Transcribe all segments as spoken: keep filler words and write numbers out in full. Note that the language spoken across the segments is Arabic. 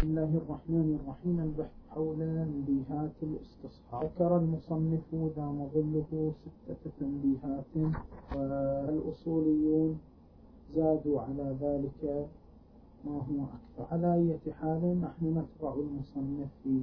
بسم الله الرحمن الرحيم. البحث حول تنبيهات الاستصحاب. ذكر المصنف دام ظله ستة تنبيهات، والأصوليون زادوا على ذلك ما هو أكثر. على أي حال نحن نتبع المصنف في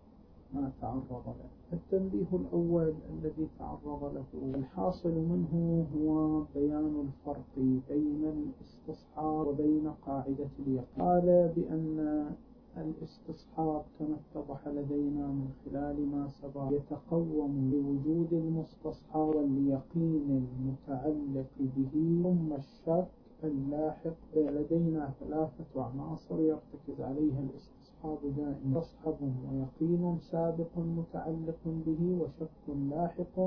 ما تعرض له. التنبيه الأول الذي تعرض له الحاصل منه هو بيان الفرق بين الاستصحاب وبين قاعدة اليقين. قال بأن الاستصحاب كما اتضح لدينا من خلال ما سبق يتقوم بوجود المستصحاب واليقين المتعلق به ثم الشك اللاحق. لدينا ثلاثة عناصر يرتكز عليها الاستصحاب دائما: مستصحب ويقين سابق متعلق به، وشك لاحق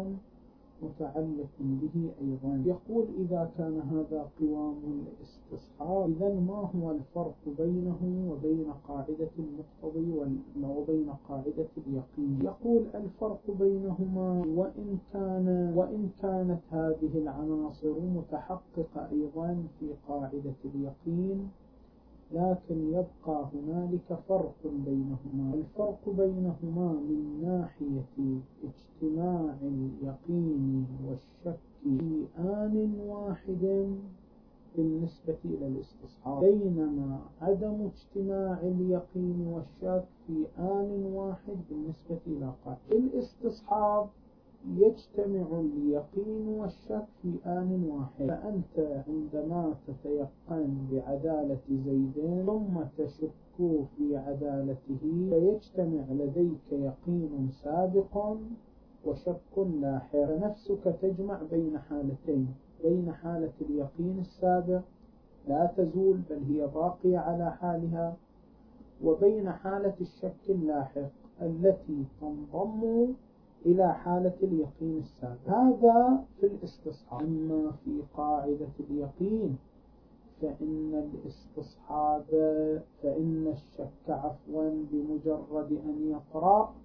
متعلق به أيضا. يقول إذا كان هذا قوام الاستصحاب، إذن ما هو الفرق بينه وبين قاعدة المقتضي وبين قاعدة اليقين؟ يقول الفرق بينهما وإن كان وإن كانت هذه العناصر متحققة أيضا في قاعدة اليقين، لكن يبقى هنالك فرق بينهما. الفرق بينهما من ناحية اجتماع اليقين والشك في آن واحد بالنسبة إلى الاستصحاب، بينما عدم اجتماع اليقين والشك في آن واحد بالنسبة إلى قاعدة الاستصحاب. يجتمع اليقين والشك في آن واحد، فأنت عندما تتيقن بعدالة زيد ثم تشك في عدالته، فيجتمع لديك يقين سابق وشك لاحق، فنفسك تجمع بين حالتين: بين حالة اليقين السابق لا تزول بل هي باقية على حالها، وبين حالة الشك اللاحق التي تنضم إلى حالة اليقين السابق. هذا في الاستصحاب. أما في قاعدة اليقين فإن الاستصحاب فإن الشك عفوا بمجرد أن يطرأ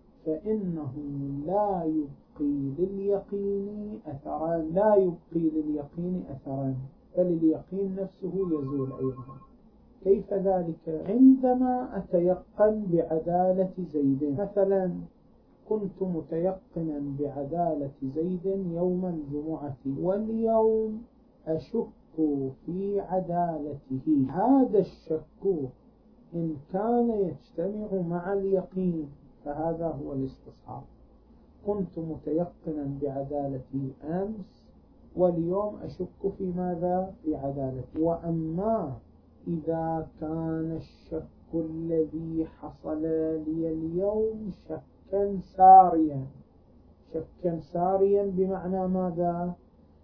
فإنه لا يبقي لليقين أثرا لا يبقي لليقين أثرا بل اليقين نفسه يزول أيضا. كيف ذلك؟ عندما أتيقن بعدالة زيد، مثلا كنت متيقنا بعدالة زيد يوم الجمعة واليوم أشك في عدالته، هذا الشك إن كان يجتمع مع اليقين فهذا هو الاستصحاب. كنت متيقنا بعدالته أمس واليوم أشك في ماذا؟ في عدالته. وأما إذا كان الشك الذي حصل لي اليوم شك شكا ساريا شكا ساريا بمعنى ماذا؟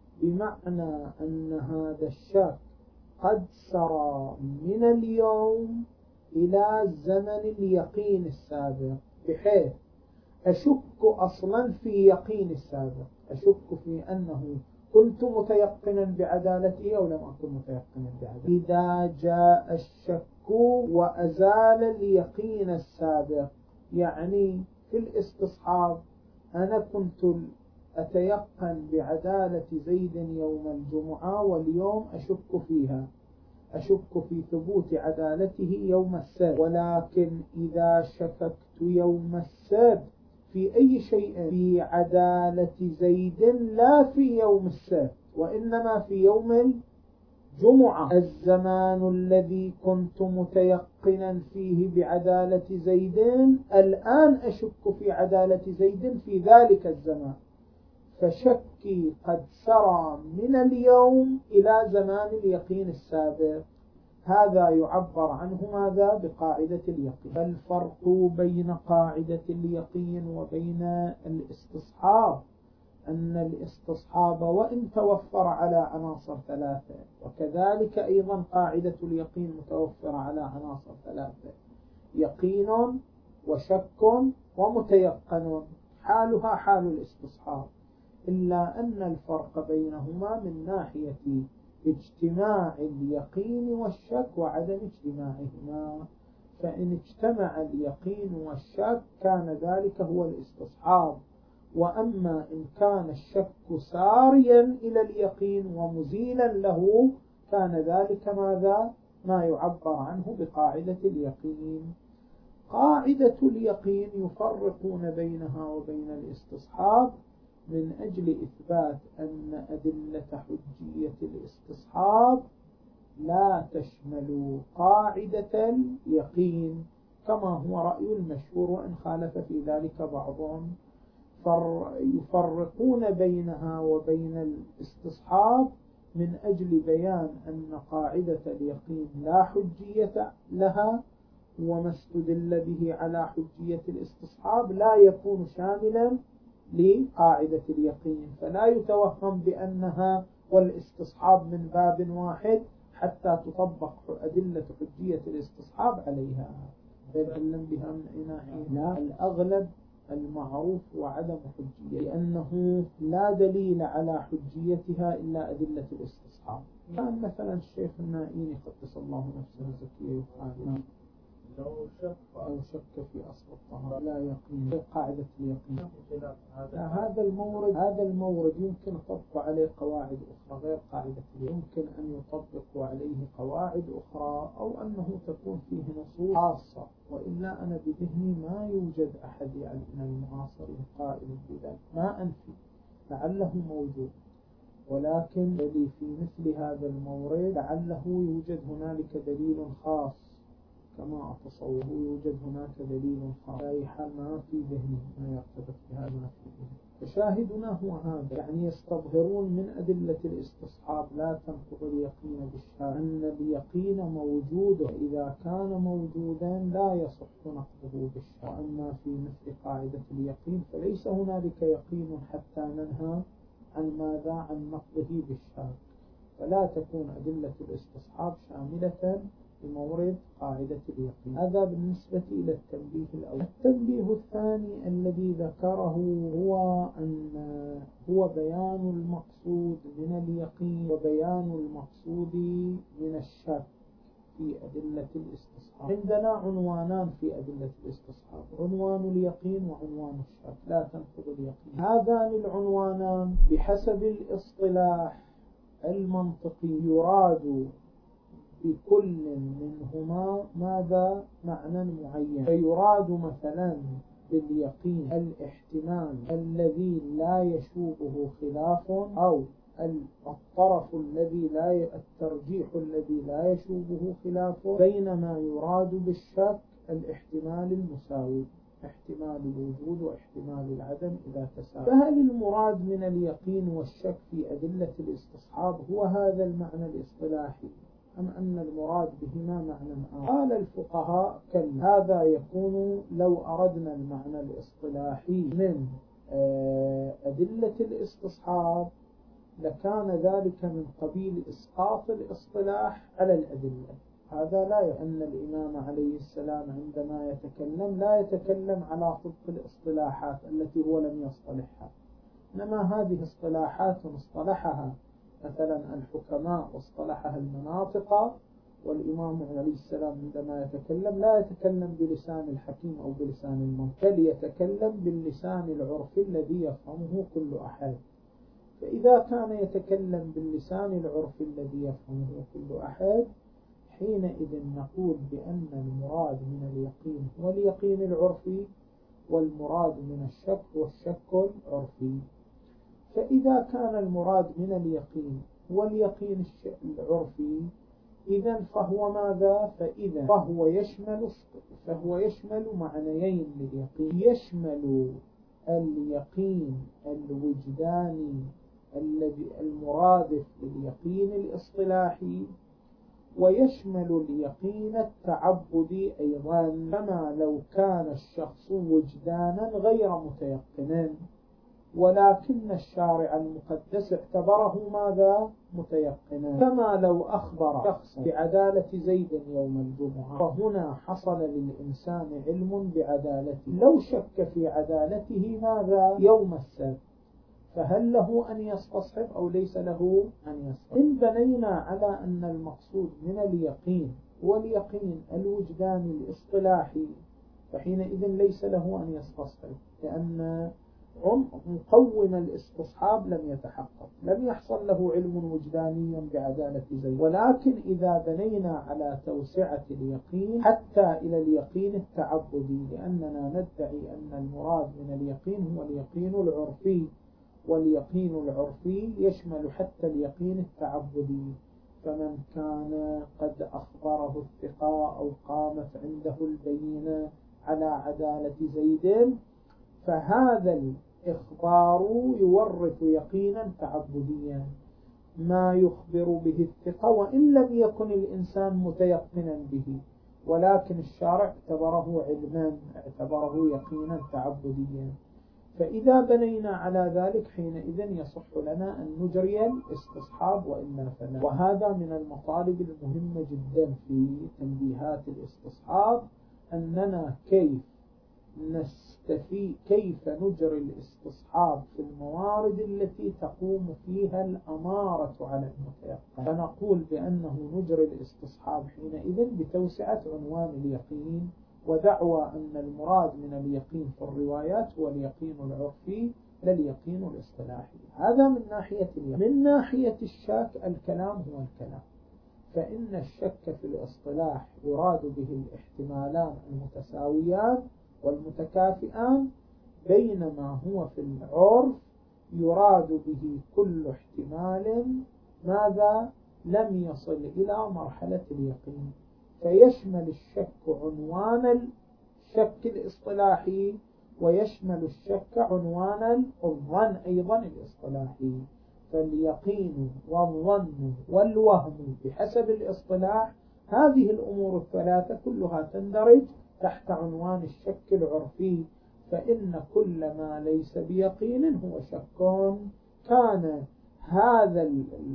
بمعنى أن هذا الشك قد سرى من اليوم إلى زمن اليقين السابق، بحيث أشك أصلا في يقين السابق، أشك في أنه كنت متيقنا بعدالته أو لم أكن متيقنا بعدالته. إذا جاء الشك وأزال اليقين السابق، يعني في الاستصحاب أنا كنت أتيقن بعدالة زيد يوم الجمعة واليوم أشك فيها، أشك في ثبوت عدالته يوم السبت، ولكن إذا شككت يوم السبت في أي شيء في عدالة زيد لا في يوم السبت وإنما في يوم الجمعة، الزمان الذي كنت متيقنا فيه بعدالة زيد الآن أشك في عدالة زيد في ذلك الزمان، فشكي قد سرى من اليوم إلى زمان اليقين السابق. هذا يعبر عنه ماذا؟ بقاعدة اليقين. الفرق بين قاعدة اليقين وبين الاستصحاب أن الاستصحاب وإن توفر على عناصر ثلاثة، وكذلك أيضا قاعدة اليقين متوفرة على عناصر ثلاثة: يقين وشك ومتيقن، حالها حال الاستصحاب، إلا أن الفرق بينهما من ناحية اجتماع اليقين والشك وعدم اجتماعهما. فإن اجتمع اليقين والشك كان ذلك هو الاستصحاب، وأما إن كان الشك ساريا إلى اليقين ومزيلا له كان ذلك ماذا؟ ما يعبر عنه بقاعدة اليقين. قاعدة اليقين يفرقون بينها وبين الاستصحاب من أجل إثبات أن أدلة حجية الاستصحاب لا تشمل قاعدة اليقين، كما هو رأي المشهور وإن خالف في ذلك بعضهم. يفرقون بينها وبين الاستصحاب من أجل بيان أن قاعدة اليقين لا حجية لها، وما استدل به على حجية الاستصحاب لا يكون شاملا لقاعدة اليقين، فلا يتوهم بأنها والاستصحاب من باب واحد حتى تطبق أدلة حجية الاستصحاب عليها. يتكلم بها من ناحية لا، الأغلب المعروف وعدم حجية، لأنه لا دليل على حجيتها إلا أدلة الاستصحاب. كان مثلا الشيخ النائيني قدس الله نفسه الزكية يقال لو شك أو شك في أصل الطهارة لا يقين قاعدة اليقين. هذا المورد هذا المورد يمكن طبق عليه قواعد أخرى غير قاعدة اليقين، يمكن أن يطبق عليه قواعد أخرى أو أنه تكون فيه نصوص خاصة، وإلا أنا بذهني ما يوجد أحد يعني من المعاصرين قائل بذلك، ما أنفي لعله موجود، ولكن الذي في مثل هذا المورد لعله يوجد هنالك دليل خاص كما أتصور يوجد هناك دليل خاص، أي حال ما في ذهنه ما يرتبط بهذا ما في ذهنه. فشاهدنا هو هذا، يعني يستظهرون من أدلة الاستصحاب لا تنقض اليقين بالشك، أن اليقين موجود، إذا كان موجودا لا يصح نقضه بالشك. وأما في مثل قاعدة اليقين فليس هنالك يقين حتى ننهى عن ماذا؟ عن نقضه بالشك، فلا تكون أدلة الاستصحاب شاملة بمورد قاعدة اليقين. هذا بالنسبة إلى التنبيه الأول. التنبيه الثاني الذي ذكره هو أن هو بيان المقصود من اليقين وبيان المقصود من الشك في أدلة الاستصحاب. عندنا عنوانان في أدلة الاستصحاب، عنوان اليقين وعنوان الشك، لا تنقض اليقين. هذان العنوانان بحسب الاصطلاح المنطقي يراد بكل منهما ماذا؟ معنى معين. فيراد مثلا باليقين الاحتمال الذي لا يشوبه خلاف، أو الطرف الذي لا الترجيح الذي لا يشوبه خلاف، بينما يراد بالشك الاحتمال المساوي، احتمال الوجود واحتمال العدم إذا تساوى. فهل المراد من اليقين والشك في أدلة الاستصحاب هو هذا المعنى الاصطلاحي أم أن المراد بهما معنى آخر؟ قال الفقهاء كلا، هذا يكون لو أردنا المعنى الاصطلاحي من أدلة الاستصحاب لكان ذلك من قبيل إسقاط الاصطلاح على الأدلة. هذا لا يعني الإمام عليه السلام عندما يتكلم لا يتكلم على طبق الاصطلاحات التي هو لم يصطلحها، إنما هذه اصطلاحات اصطلحها مثلا الحكماء واصطلحها المناطق، والإمام عليه السلام عندما يتكلم لا يتكلم بلسان الحكيم أو بلسان المنطق، بل يتكلم باللسان العرفي الذي يفهمه كل أحد. فإذا كان يتكلم باللسان العرفي الذي يفهمه كل أحد حينئذ نقول بأن المراد من اليقين هو اليقين العرفي، والمراد من الشك هو الشك العرفي. فإذا كان المراد من اليقين واليقين العرفي إذن فهو ماذا؟ فإذا فهو يشمل فهو يشمل معنيين لليقين، يشمل اليقين الوجداني الذي المرادف لليقين الاصطلاحي، ويشمل اليقين التعبدي أيضا، كما لو كان الشخص وجدانا غير متيقنا ولكن الشارع المقدس اعتبره ماذا؟ متيقنا، كما لو أخبر شخص بعدالة زيد يوم الجمعة، فهنا حصل للإنسان علم بعدالته، لو شك في عدالته ماذا؟ يوم السبت، فهل له أن يستصحب أو ليس له أن يستصحب؟ إن بنينا على أن المقصود من اليقين واليقين الوجداني الاصطلاحي فحينئذ ليس له أن يستصحب، لأن مقوم الاستصحاب لم يتحقق، لم يحصل له علم وجداني بعدالة زيد. ولكن إذا بنينا على توسعة اليقين حتى إلى اليقين التعبدي، لأننا ندعي أن المراد من اليقين هو اليقين العرفي، واليقين العرفي يشمل حتى اليقين التعبدي، فمن كان قد أخبره الثقة أو قامت عنده البينة على عدالة زيد، فهذا الإخبار يورث يقينا تعبديا، ما يخبر به الثقة وإن لم يكن الإنسان متيقنا به، ولكن الشارع اعتبره علما، اعتبره يقينا تعبديا. فإذا بنينا على ذلك حينئذ يصح لنا أن نجري الاستصحاب وإلا فلا. وهذا من المطالب المهمة جدا في تنبيهات الاستصحاب، أننا كيف نستفيد كيف نجري الاستصحاب في الموارد التي تقوم فيها الأمارة على المتيقن. فنقول بأنه نجري الاستصحاب حينئذ بتوسعة عنوان اليقين، ودعوى أن المراد من اليقين في الروايات هو اليقين العرفي لا اليقين الاصطلاحي. هذا من ناحية اليقين. من ناحية الشك الكلام هو الكلام، فإن الشك في الاصطلاح يراد به الاحتمالان المتساويان والمتكافئان، بينما هو في العرف يراد به كل احتمال ماذا لم يصل إلى مرحلة اليقين، فيشمل الشك عنوان الشك الاصطلاحي، ويشمل الشك عنوان الظن أيضا الاصطلاحي. فاليقين والظن والوهم بحسب الاصطلاح، هذه الأمور الثلاثة كلها تندرج تحت عنوان الشك العرفي، فإن كل ما ليس بيقين هو شك. كان هذا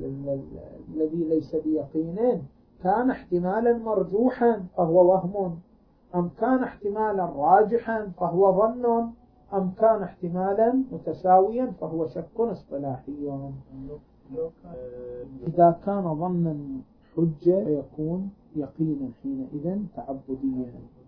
الذي ليس بيقين كان احتمالا مرجوحا فهو وهم، أم كان احتمالا راجحا فهو ظن، أم كان احتمالا متساويا فهو شك اصطلاحي. إذا كان ظنا حجة يكون يقينا حينئذ تعبديا،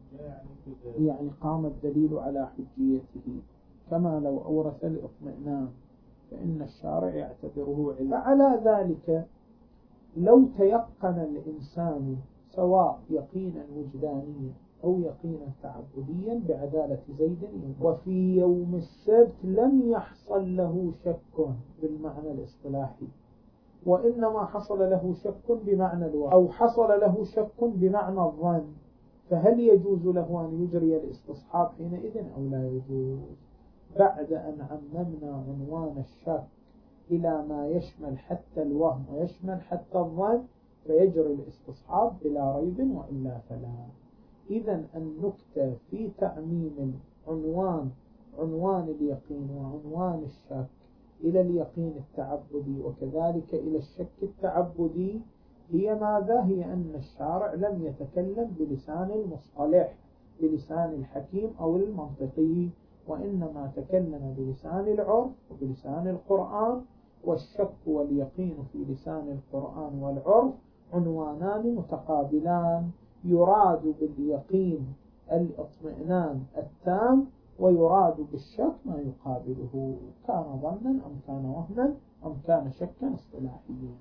يعني قام الدليل على حجيته، كما لو أورث الاطمئنان فإن الشارع يعتبره علم. فعلى ذلك لو تيقن الإنسان سواء يقينا وجدانيا أو يقينا تعبديا بعدالة زيد، وفي يوم السبت لم يحصل له شك بالمعنى الاصطلاحي، وإنما حصل له شك بمعنى الوهم، أو حصل له شك بمعنى الظن، فهل يجوز له أن يجري الاستصحاب حينئذ أو لا يجوز؟ بعد أن عممنا عنوان الشك إلى ما يشمل حتى الوهم ويشمل حتى الظن، فيجري الاستصحاب بلا ريب وإلا فلا. إذن النكتة في تعميم عنوان عنوان اليقين وعنوان الشك إلى اليقين التعبدي وكذلك إلى الشك التعبدي هي ماذا؟ هي أن الشارع لم يتكلم بلسان المصطلح، بلسان الحكيم أو المنطقي، وإنما تكلم بلسان العرف وبلسان القرآن. والشك واليقين في لسان القرآن والعرف عنوانان متقابلان، يراد باليقين الاطمئنان التام، ويراد بالشك ما يقابله، كان ظنا أم كان وهما أم كان شكا اصطلاحيا.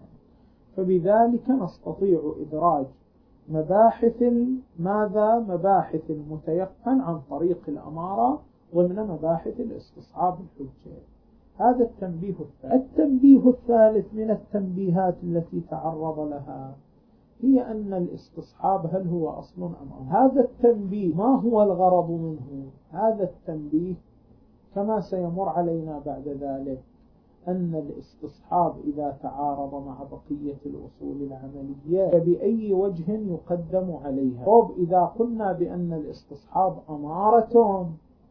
فبذلك نستطيع إدراج مباحث ماذا مباحث المتيقن عن طريق الأمارة ضمن مباحث الاستصحاب الحجة. هذا التنبيه الثالث. التنبيه الثالث من التنبيهات التي تعرض لها هي أن الاستصحاب هل هو أصل أم أمر. هذا التنبيه ما هو الغرض منه؟ هذا التنبيه كما سيمر علينا بعد ذلك أن الاستصحاب إذا تعارض مع بقية الأصول العملية فبأي وجه يقدم عليها. طب إذا قلنا بأن الاستصحاب أمارة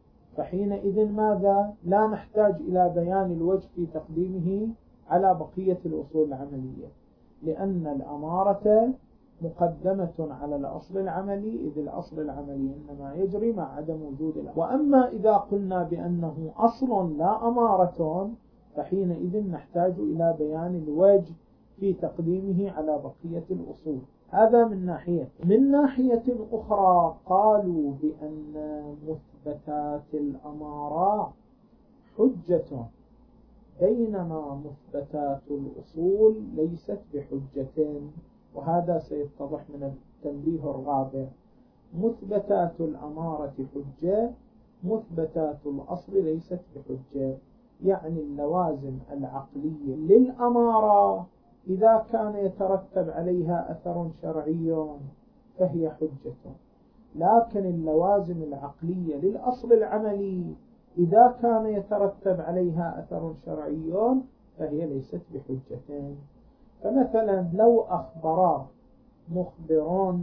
فحينئذ ماذا؟ لا نحتاج إلى بيان الوجه في تقديمه على بقية الأصول العملية، لأن الأمارة مقدمة على الأصل العملي، إذ الأصل العملي إنما يجري مع عدم وجود الأمر. وأما إذا قلنا بأنه أصل لا أمارة فحينئذ نحتاج إلى بيان الوجه في تقديمه على بقية الأصول. هذا من ناحية. من ناحية أخرى قالوا بأن مثبتات الأمارة حجة، بينما مثبتات الأصول ليست بحجة. وهذا سيتضح من التنبيه الرابع: مثبتات الأمارة حجة، مثبتات الأصل ليست بحجة. يعني اللوازم العقلية للأمارة إذا كان يترتب عليها أثر شرعي فهي حجة، لكن اللوازم العقلية للأصل العملي إذا كان يترتب عليها أثر شرعي فهي ليست بحجة. فمثلا لو أخبر مخبر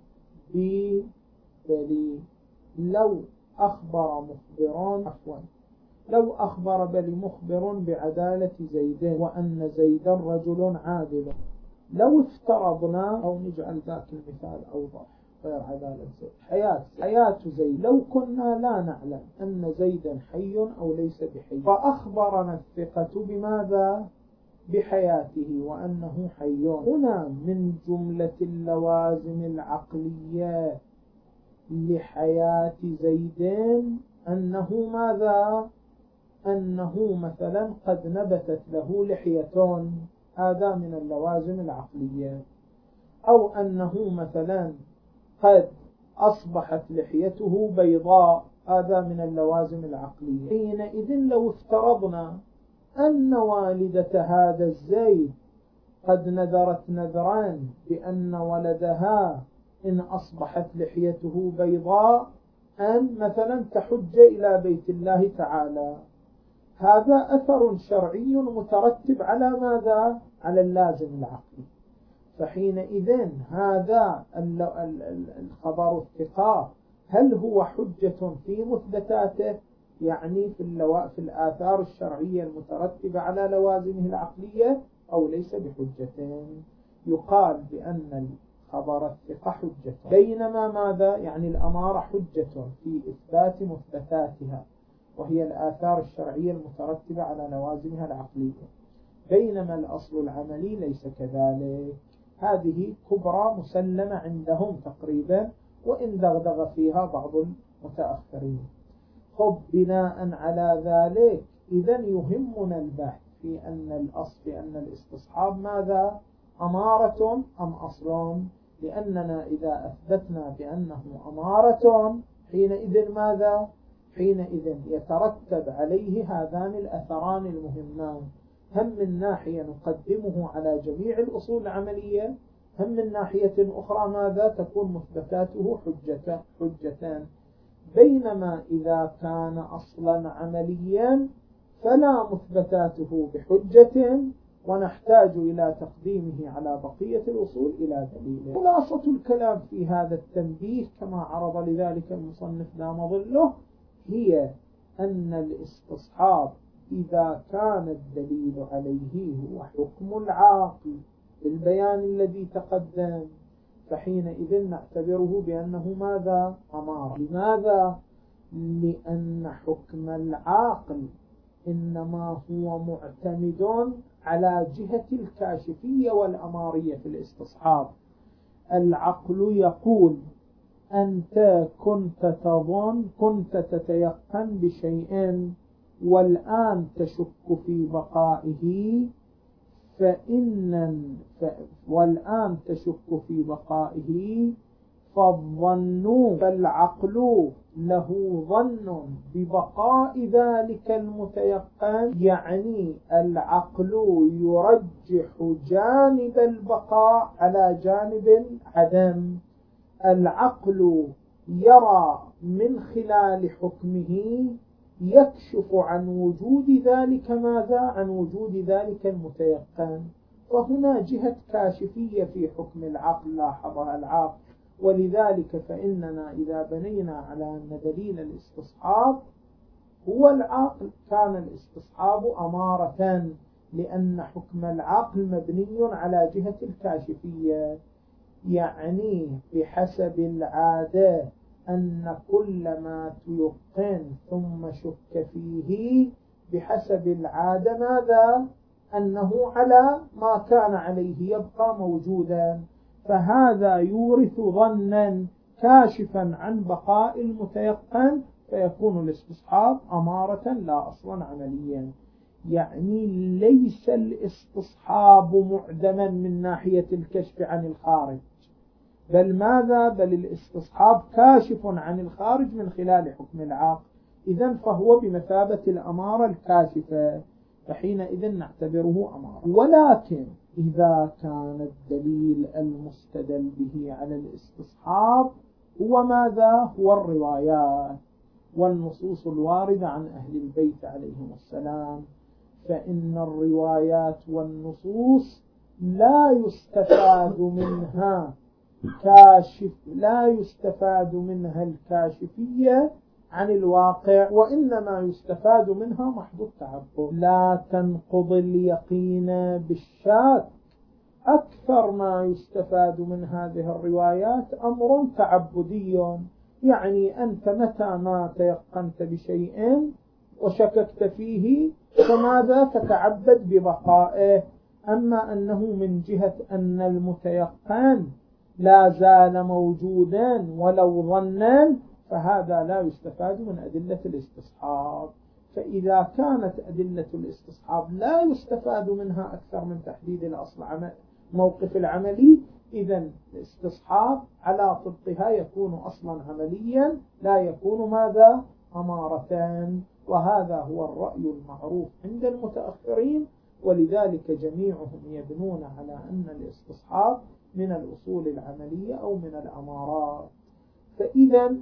بدليل لو أخبر مخبر عفوا لو أخبر بل مخبر بعدالة زيد وأن زيدا رجل عادل، لو افترضنا أو نجعل ذاك المثال أوضح غير عدالة زيد، حياة حياة زيد، لو كنا لا نعلم أن زيدا حي أو ليس بحي، فأخبرنا الثقة بماذا؟ بحياته وأنه حي، هنا من جملة اللوازم العقلية لحياة زيد أنه ماذا؟ أنه مثلا قد نبتت له لحية، هذا من اللوازم العقلية، أو أنه مثلا قد أصبحت لحيته بيضاء، هذا من اللوازم العقلية. حينئذ لو افترضنا أن والدة هذا الزيد قد نذرت نذران بأن ولدها إن أصبحت لحيته بيضاء أن مثلا تحج إلى بيت الله تعالى، هذا أثر شرعي مترتب على ماذا؟ على اللازم العقلي. فحينئذ هذا الخبر الثقة هل هو حجة في مثبتاته، يعني في, اللو... في الآثار الشرعية المترتبة على لوازمه العقلية، أو ليس بحجة؟ يقال بأن الخبر الثقة حجة، بينما ماذا؟ يعني الأمارة حجة في إثبات مثبتاتها وهي الآثار الشرعية المترتبة على لوازمها العقلية، بينما الأصل العملي ليس كذلك. هذه كبرى مسلمة عندهم تقريبا، وإن دغدغ فيها بعض المتأخرين. خب بناء على ذلك إذن يهمنا البحث في أن الأصل في أن الاستصحاب ماذا؟ أمارة أم أصل؟ لأننا إذا أثبتنا بأنه أمارة حينئذ ماذا؟ حينئذ يترتب عليه هذان الأثران المهمان، هم من ناحية نقدمه على جميع الأصول العملية، هم من ناحية أخرى ماذا؟ تكون مثبتاته حجة حجتان. بينما إذا كان أصلا عمليا فلا مثبتاته بحجة، ونحتاج إلى تقديمه على بقية الأصول إلى دليل. خلاصة الكلام في هذا التنبيه كما عرض لذلك المصنف دام ظله هي أن الاستصحاب إذا كان الدليل عليه هو حكم العاقل بالبيان الذي تقدم فحينئذ نعتبره بأنه ماذا؟ أمارة. لماذا؟ لأن حكم العاقل إنما هو معتمد على جهة الكاشفية والأمارية في الاستصحاب. العقل يقول أنت كنت تظن كنت تتيقن بشيء والآن تشك في بقائه، فإن ف... والآن تشك في بقائه فالظن فالعقل له ظن ببقاء ذلك المتيقن، يعني العقل يرجح جانب البقاء على جانب العدم. العقل يرى من خلال حكمه يكشف عن وجود ذلك ماذا؟ عن وجود ذلك المتيقن. وهنا جهة كاشفية في حكم العقل لاحظها العاقل. ولذلك فإننا إذا بنينا على أن دليل الاستصحاب هو العقل كان الاستصحاب أمارة، لأن حكم العقل مبني على جهة الكاشفية، يعني بحسب العادة أن كل ما تيقن ثم شك فيه بحسب العادة ماذا؟ أنه على ما كان عليه يبقى موجودا، فهذا يورث ظنا كاشفا عن بقاء المتيقن، فيكون الاستصحاب أمارة لا أصلا عمليا. يعني ليس الاستصحاب معدما من ناحية الكشف عن الخارج، بل ماذا؟ بل الاستصحاب كاشف عن الخارج من خلال حكم العقل، إذن فهو بمثابة الأمارة الكاشفة، فحينئذ نعتبره أمارة. ولكن إذا كان الدليل المستدل به على الاستصحاب هو ماذا؟ هو الروايات والنصوص الواردة عن أهل البيت عليهم السلام، فإن الروايات والنصوص لا يستفاد منها كاشف لا يستفاد منها الكاشفية عن الواقع، وإنما يستفاد منها محض التعبد. لا تنقض اليقين بالشك. أكثر ما يستفاد من هذه الروايات أمر تعبدي، يعني أنت متى ما تيقنت بشيء وشككت فيه فماذا؟ تتعبد ببقائه. أما أنه من جهة أن المتيقن لا زال موجودا ولو ظنا، فهذا لا يستفاد من أدلة الاستصحاب. فإذا كانت أدلة الاستصحاب لا يستفاد منها أكثر من تحديد الأصل عمل موقف العملي، إذن الاستصحاب على طبقها يكون أصلا عمليا لا يكون ماذا؟ أمارتان. وهذا هو الرأي المعروف عند المتأخرين، ولذلك جميعهم يبنون على أن الاستصحاب من الأصول العملية أو من الأمارات. فإذا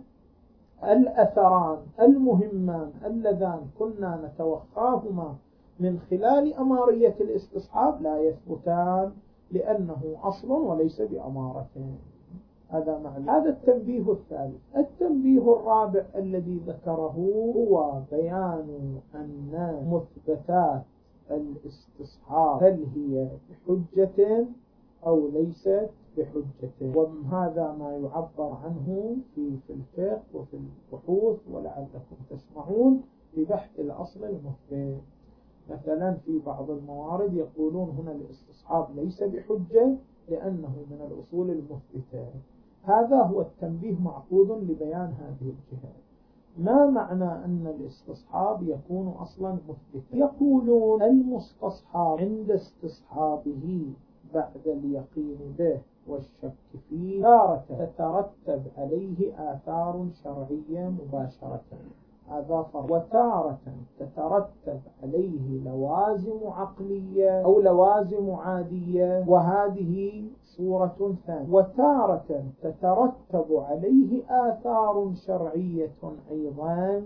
الأثران المهمان اللذان كنا نتوخاهما من خلال أمارية الاستصحاب لا يثبتان، لأنه أصل وليس بأمارتين. هذا معنى. هذا التنبيه الثالث. التنبيه الرابع الذي ذكره هو بيان أن مثبتات الاستصحاب هل هي بحجة أو ليست بحجة، وهذا ما يعبر عنه في في الفقه وفي البحوث، ولعلكم تسمعون ببحث الأصل المثبت. مثلا في بعض الموارد يقولون هنا الاستصحاب ليس بحجة لأنه من الأصول المثبتة. هذا هو التنبيه معقود لبيان هذه الجهة. ما معنى أن الاستصحاب يكون أصلا مثبتا؟ يقولون المستصحاب عند استصحابه بعد اليقين به والشك فيه تارة تترتب عليه آثار شرعية مباشرة، هذا فرق، وتارة تترتب عليه لوازم عقلية أو لوازم عادية، وهذه صورة ثانية. وتارة تترتب عليه آثار شرعية أيضا،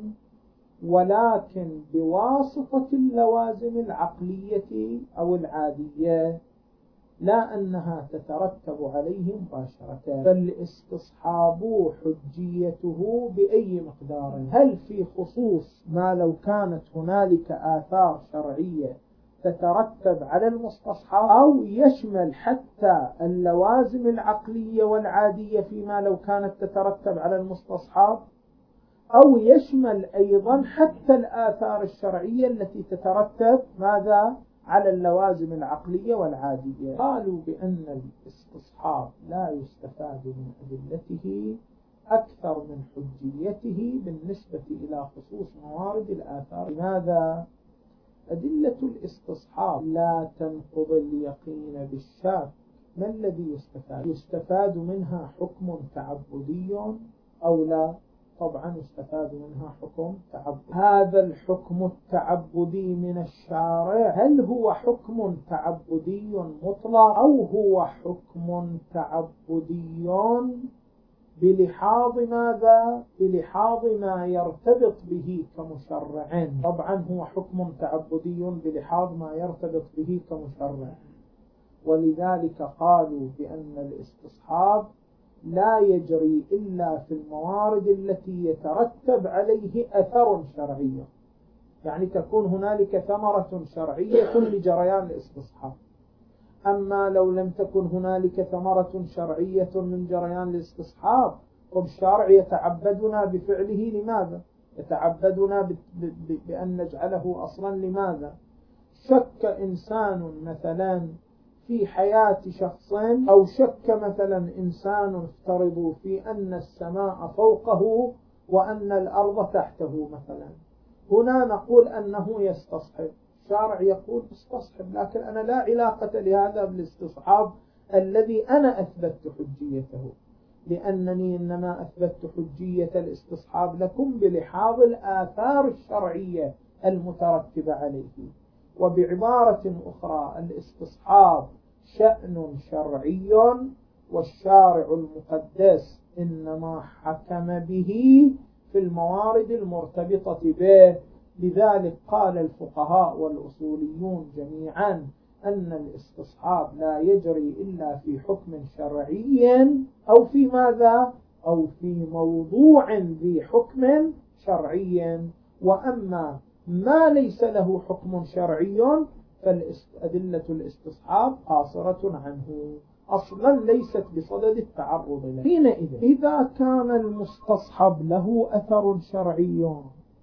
ولكن بواسطة اللوازم العقلية أو العادية، لا أنها تترتب عليه مباشرة. فالاستصحاب حجيته بأي مقدار؟ هل في خصوص ما لو كانت هنالك آثار شرعية تترتب على المستصحب، أو يشمل حتى اللوازم العقلية والعادية فيما لو كانت تترتب على المستصحب، أو يشمل أيضا حتى الآثار الشرعية التي تترتب ماذا؟ على اللوازم العقلية والعادية. قالوا بأن الاستصحاب لا يستفاد من أدلته أكثر من حجيته بالنسبة إلى خصوص موارد الآثار. لماذا؟ أدلة الاستصحاب لا تنقض اليقين بالشك. ما الذي يستفاد؟ يستفاد منها حكم تعبدي أو لا؟ طبعا يستفاد منها حكم تعبدي. هذا الحكم التعبدي من الشارع هل هو حكم تعبدي مطلق أو هو حكم تعبدي بلحاظ ماذا؟ بلحاظ ما يرتبط به كمشرع. طبعا هو حكم تعبدي بلحاظ ما يرتبط به كمشرع، ولذلك قالوا بأن الاستصحاب لا يجري إلا في الموارد التي يترتب عليه أثر شرعي، يعني تكون هنالك ثمرة شرعية لجريان الاستصحاب. أما لو لم تكن هنالك ثمرة شرعية من جريان الاستصحاب، والشارع يتعبدنا بفعله، لماذا؟ يتعبدنا بأن نجعله أصلا. لماذا؟ شك إنسان مثلا في حياة شخص، أو شك مثلا إنسان افترضوا في أن السماء فوقه وأن الأرض تحته مثلا، هنا نقول أنه يستصحب، الشارع يقول استصحب، لكن أنا لا علاقة لهذا بالاستصحاب الذي أنا أثبت حجيته، لأنني إنما أثبت حجية الاستصحاب لكم بلحاظ الآثار الشرعية المترتبة عليه. وبعبارة أخرى الاستصحاب شأن شرعي والشارع المقدس إنما حكم به في الموارد المرتبطة به. لذلك قال الفقهاء والأصوليون جميعا أن الاستصحاب لا يجري إلا في حكم شرعي أو في ماذا؟ أو في موضوع ذي حكم شرعي. وأما ما ليس له حكم شرعي فأدلة الاستصحاب قاصرة عنه، أصلا ليست بصدد التعرض له. حينئذ إذا كان المستصحب له أثر شرعي،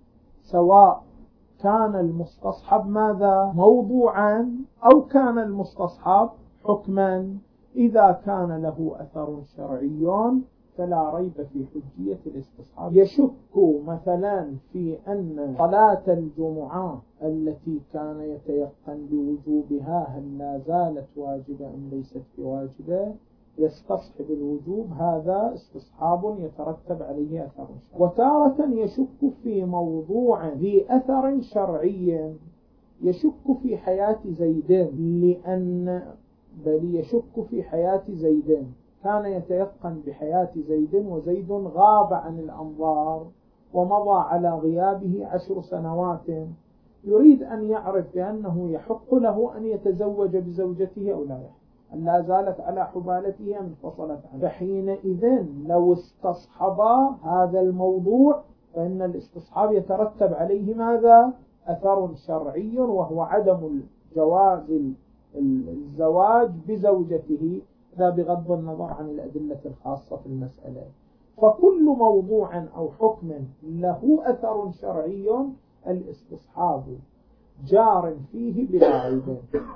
سواء كان المستصحب ماذا؟ موضوعا أو كان المستصحب حكما، إذا كان له أثر شرعي فلا ريب في حجية الاستصحاب. يشك مثلا في أن صلاة الجمعة التي كان يتيقن بوجوبها هل لا زالت واجبة أم ليست بواجبة، يستصحب الوجوب، هذا استصحاب يترتب عليه أثر شرعي. وتارة يشك في موضوع ذي أثر شرعي، يشك في حياة زيدين، لأن بل يشك في حياة زيدين، كان يتيقن بحياة زيد وزيد غاب عن الأنظار ومضى على غيابه عشر سنوات، يريد أن يعرف بأنه يحق له أن يتزوج بزوجته أو لا يحق، أن لا زالت على حبالته أم انفصلت عنه. فحينئذ لو استصحب هذا الموضوع فإن الاستصحاب يترتب عليه ماذا؟ أثر شرعي، وهو عدم جواز الزواج بزوجته، لا بغض النظر عن الأدلة الخاصة في المسألة. فكل موضوع أو حكم له أثر شرعي الاستصحاب جار فيه بلا ريب.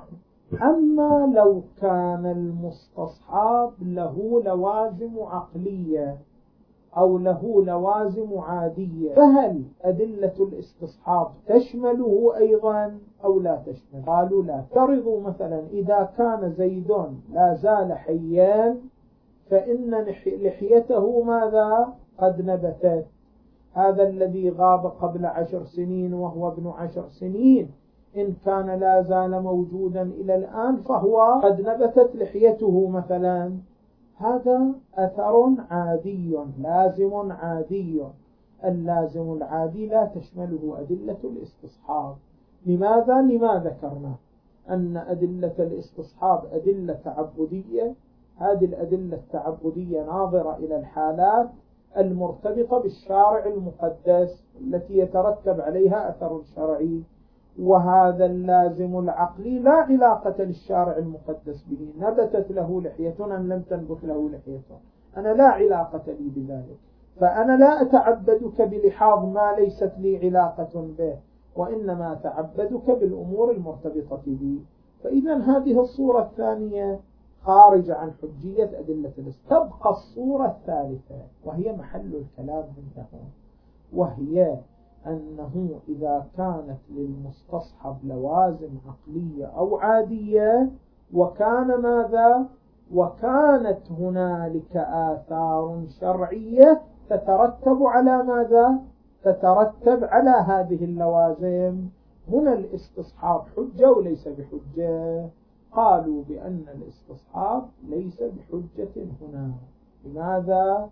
أما لو كان المستصحاب له لوازم عقلية أو له لوازم عادية، فهل أدلة الاستصحاب تشمله أيضا أو لا تشمل؟ قالوا لا. فرضوا مثلا إذا كان زيد لا زال حيا فإن لحيته ماذا؟ قد نبتت، هذا الذي غاب قبل عشر سنين وهو ابن عشر سنين إن كان لا زال موجودا إلى الآن فهو قد نبتت لحيته مثلا، هذا أثر عادي لازم عادي. اللازم العادي لا تشمله أدلة الاستصحاب. لماذا؟ لما ذكرنا أن أدلة الاستصحاب أدلة تعبدية، هذه الأدلة التعبدية ناظرة إلى الحالات المرتبطة بالشارع المقدس التي يترتب عليها أثر شرعي، وهذا اللازم العقلي لا علاقة للشارع المقدس به، نبتت له لحية أم لم تنبت له لحية، أنا لا علاقة لي بذلك، فأنا لا أتعبدك بلحاظ ما ليست لي علاقة به، وإنما أتعبدك بالأمور المرتبطة به. فإذا هذه الصورة الثانية خارجة عن حجية أدلة الاستثناء. تبقى الصورة الثالثة وهي محل الكلام عندهم، وهي أنه إذا كانت للمستصحب لوازم عقلية أو عادية وكان ماذا؟ وكانت هنالك آثار شرعية تترتب على ماذا؟ تترتب على هذه اللوازم، هنا الاستصحاب حجة وليس بحجة. قالوا بأن الاستصحاب ليس بحجة هنا. لماذا؟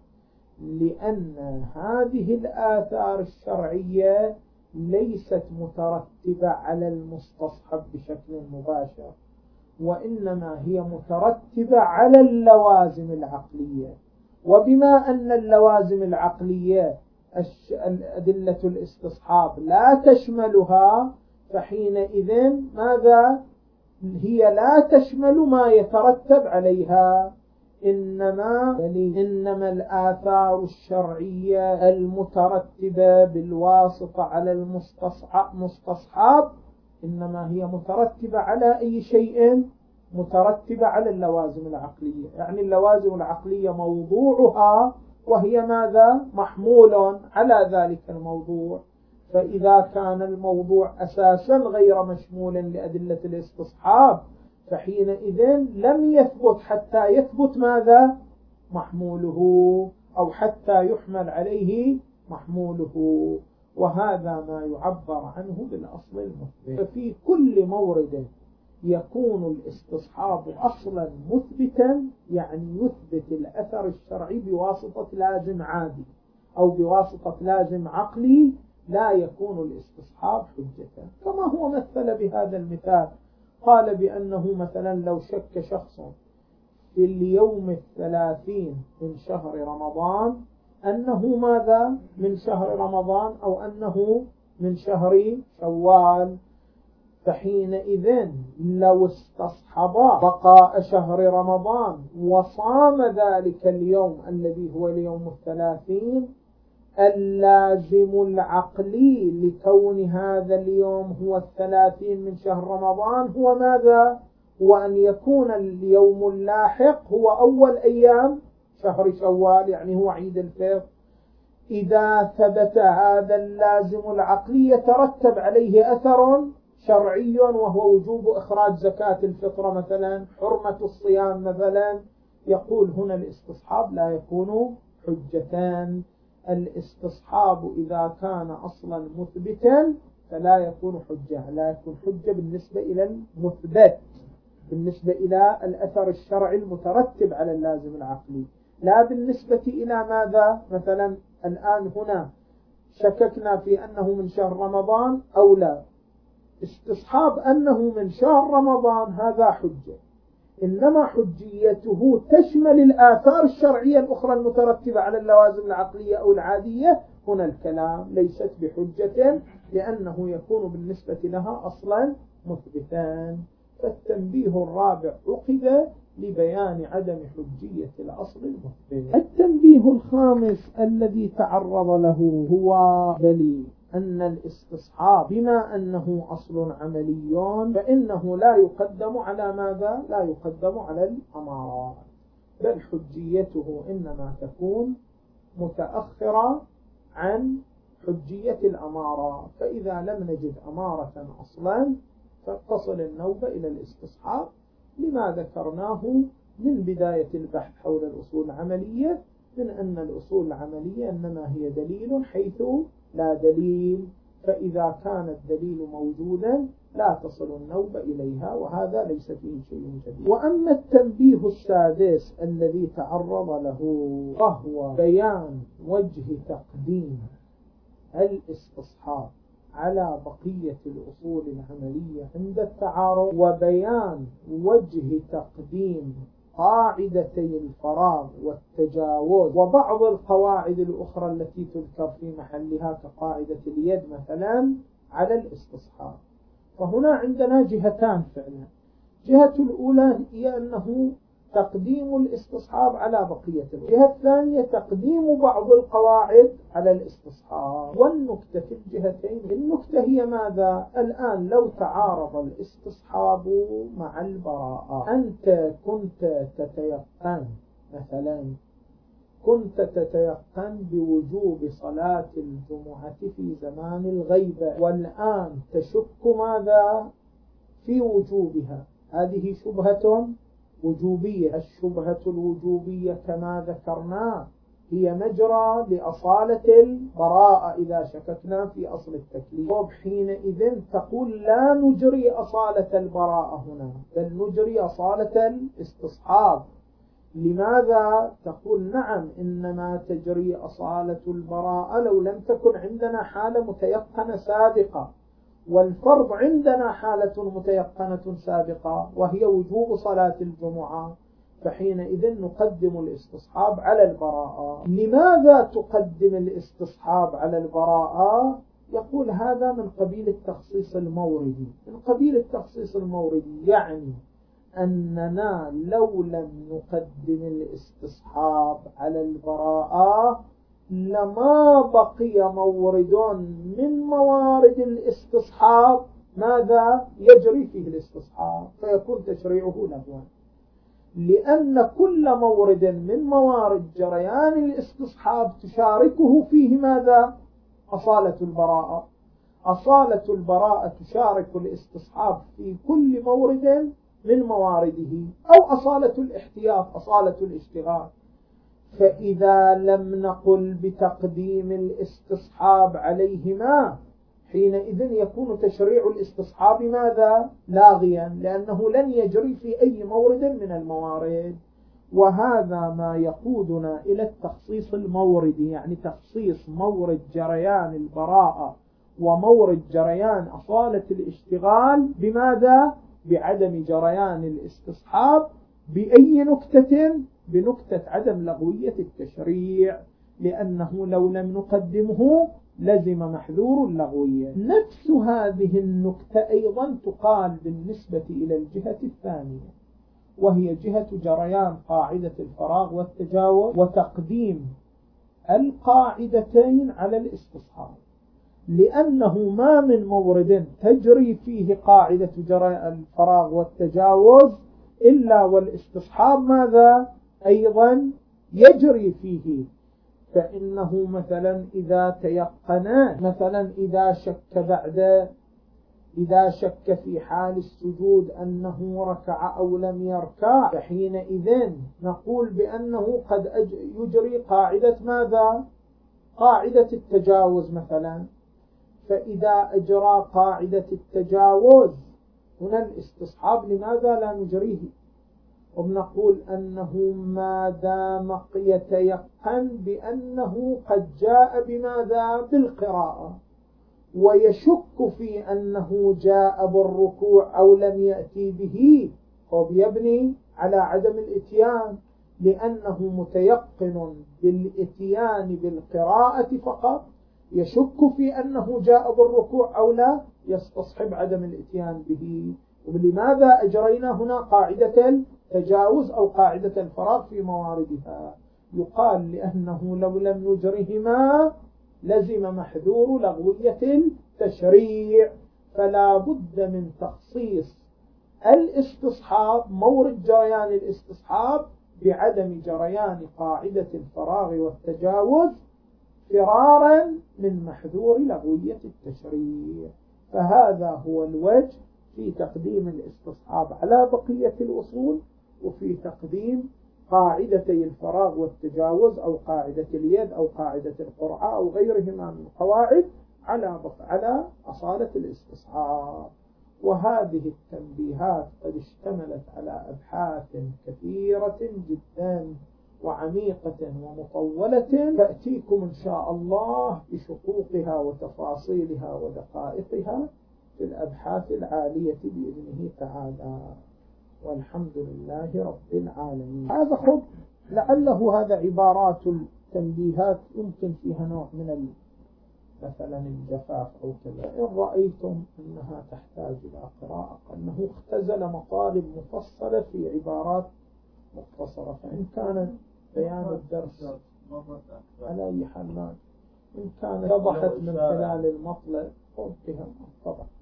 لأن هذه الآثار الشرعية ليست مترتبة على المستصحب بشكل مباشر، وإنما هي مترتبة على اللوازم العقلية، وبما أن اللوازم العقلية أدلة الاستصحاب لا تشملها فحينئذ ماذا؟ هي لا تشمل ما يترتب عليها، إنما إنما الآثار الشرعية المترتبة بالواسطة على المستصحاب إنما هي مترتبة على أي شيء؟ مترتبة على اللوازم العقلية. يعني اللوازم العقلية موضوعها وهي ماذا؟ محمول على ذلك الموضوع. فإذا كان الموضوع أساسا غير مشمول لأدلة الاستصحاب فحينئذ لم يثبت حتى يثبت ماذا؟ محموله، أو حتى يحمل عليه محموله، وهذا ما يعبر عنه بالأصل المثبت. ففي كل مورد يكون الاستصحاب أصلا مثبتا، يعني يثبت الأثر الشرعي بواسطة لازم عادي أو بواسطة لازم عقلي، لا يكون الاستصحاب حجة. كما هو مثل بهذا المثال، قال بأنه مثلا لو شك شخص في اليوم الثلاثين من شهر رمضان أنه ماذا؟ من شهر رمضان أو أنه من شهر شوال، فحينئذ لو استصحب بقاء شهر رمضان وصام ذلك اليوم الذي هو اليوم الثلاثين، اللازم العقلي لكون هذا اليوم هو الثلاثين من شهر رمضان هو ماذا؟ هو أن يكون اليوم اللاحق هو أول أيام شهر شوال، يعني هو عيد الفطر. إذا ثبت هذا اللازم العقلي يترتب عليه أثر شرعي وهو وجوب إخراج زكاة الفطر مثلا، حرمة الصيام مثلا، يقول هنا الاستصحاب لا يكون حجتان. الاستصحاب إذا كان أصلا مثبتا فلا يكون حجة، لا يكون حجة بالنسبة إلى المثبت، بالنسبة إلى الأثر الشرعي المترتب على اللازم العقلي، لا بالنسبة إلى ماذا؟ مثلا الآن هنا شككنا في أنه من شهر رمضان أو لا، استصحاب أنه من شهر رمضان هذا حجة، إنما حجيته تشمل الآثار الشرعية الأخرى المترتبة على اللوازم العقلية أو العادية، هنا الكلام ليست بحجة لأنه يكون بالنسبة لها أصلا مثبتان. فالتنبيه الرابع عقد لبيان عدم حجية الأصل المثبت. التنبيه الخامس الذي تعرض له هو دليل أن الاستصحاب بما أنه أصل عملي فإنه لا يقدم على ماذا؟ لا يقدم على الأمارات، بل حجيته إنما تكون متأخرة عن حجية الأمارة. فإذا لم نجد أمارة أصلا فتصل النوبة إلى الاستصحاب لما ذكرناه من بداية البحث حول الأصول العملية، من أن الأصول العملية إنما هي دليل حيث لا دليل، فإذا كان الدليل موجودا لا تصل النوبة إليها، وهذا ليس فيه شيء جديد. وأما التنبيه السادس الذي تعرض له وهو بيان وجه تقديم الاستصحاب على بقية الأصول العملية عند التعارض، وبيان وجه تقديم قاعدتي الفراغ والتجاوز وبعض القواعد الأخرى التي تذكر في محلها كقاعدة اليد مثلا على الاستصحاب. فهنا عندنا جهتان فعلا، جهة الأولى هي أنه تقديم الاستصحاب على بقية الأصول، الجهة الثانية تقديم بعض القواعد على الاستصحاب. والنكتة في الجهتين، النكتة هي ماذا؟ الآن لو تعارض الاستصحاب مع البراءة، أنت كنت تتيقن مثلا كنت تتيقن بوجوب صلاة الجمعة في زمان الغيبة، والآن تشك ماذا؟ في وجوبها، هذه شبهة وجوبية. الشبهة الوجوبية كما ذكرنا هي مجرى لأصالة البراءة إذا شككنا في أصل التكليف، وحينئذ تقول لا نجري أصالة البراءة هنا بل نجري أصالة الاستصحاب. لماذا؟ تقول نعم إنما تجري أصالة البراءة لو لم تكن عندنا حالة متيقنة سابقة، والفرض عندنا حالة متيقنة سابقة وهي وجوب صلاة الجمعة، فحينئذ نقدم الاستصحاب على البراءة. لماذا تقدم الاستصحاب على البراءة؟ يقول هذا من قبيل التخصيص الموردي. من قبيل التخصيص الموردي يعني أننا لو لم نقدم الاستصحاب على البراءة لما بقي مورد من موارد الاستصحاب ماذا يجري فيه الاستصحاب، فيكون تشريعه لغوا. لأن كل مورد من موارد جريان الاستصحاب تشاركه فيه ماذا؟ أصالة البراءة. أصالة البراءة تشارك الاستصحاب في كل مورد من موارده، أو أصالة الاحتياط، أصالة الاشتغال. فإذا لم نقل بتقديم الاستصحاب عليهما، حينئذ يكون تشريع الاستصحاب ماذا؟ لاغيا، لأنه لن يجري في أي مورد من الموارد. وهذا ما يقودنا إلى التخصيص الموردي، يعني تخصيص مورد جريان البراءة ومورد جريان أصالة الاشتغال بماذا؟ بعدم جريان الاستصحاب. بأي نكتة؟ بنكتة عدم لغوية التشريع، لأنه لو لم نقدمه لزم محذور اللغوية. نفس هذه النكتة أيضا تقال بالنسبة إلى الجهة الثانية، وهي جهة جريان قاعدة الفراغ والتجاوز وتقديم القاعدتين على الاستصحاب، لأنه ما من مورد تجري فيه قاعدة جريان الفراغ والتجاوز إلا والاستصحاب ماذا؟ أيضا يجري فيه. فإنه مثلا إذا تيقن، مثلا إذا شك بعد إذا شك في حال السجود أنه ركع أو لم يركع، فحينئذ نقول بأنه قد يجري قاعدة ماذا؟ قاعدة التجاوز مثلا. فإذا أجرى قاعدة التجاوز هنا الاستصحاب لماذا لا نجريه؟ وبنقول أنه ما دام يتيقن بأنه قد جاء بماذا؟ بالقراءة، ويشك في أنه جاء بالركوع أو لم يأتي به، وبيبني على عدم الاتيان، لأنه متيقن بالاتيان بالقراءة فقط، يشك في أنه جاء بالركوع أو لا، يستصحب عدم الاتيان به. ولماذا أجرينا هنا قاعدة التجاوز أو قاعدة الفراغ في مواردها؟ يقال لأنه لو لم نجرهما لزم محذور لغوية التشريع، فلا بد من تخصيص الاستصحاب، مورد جريان الاستصحاب، بعدم جريان قاعدة الفراغ والتجاوز فرارا من محذور لغوية التشريع. فهذا هو الوجه في تقديم الاستصحاب على بقية الأصول، وفي تقديم قاعدتي الفراغ والتجاوز أو قاعدة اليد أو قاعدة القرعة أو غيرهما من القواعد على على أصالة الاستصحاب. وهذه التنبيهات قد اشتملت على أبحاث كثيرة جدا وعميقة ومطولة، تأتيكم إن شاء الله بشقوقها وتفاصيلها ودقائقها في الأبحاث العالية بإذنه تعالى. والحمد لله رب العالمين. هذا خب لعله هذا عبارات التنبيهات يمكن فيها نوع من مثلا الجفاف أو كذا. إن رأيتم أنها تحتاج إلى قراءة، أنه اختزل مطالب مفصلة في عبارات مختصرة، فإن كان بيان الدرس على أي حال إن كان وضحت من خلال المطلب فوقها طبعا.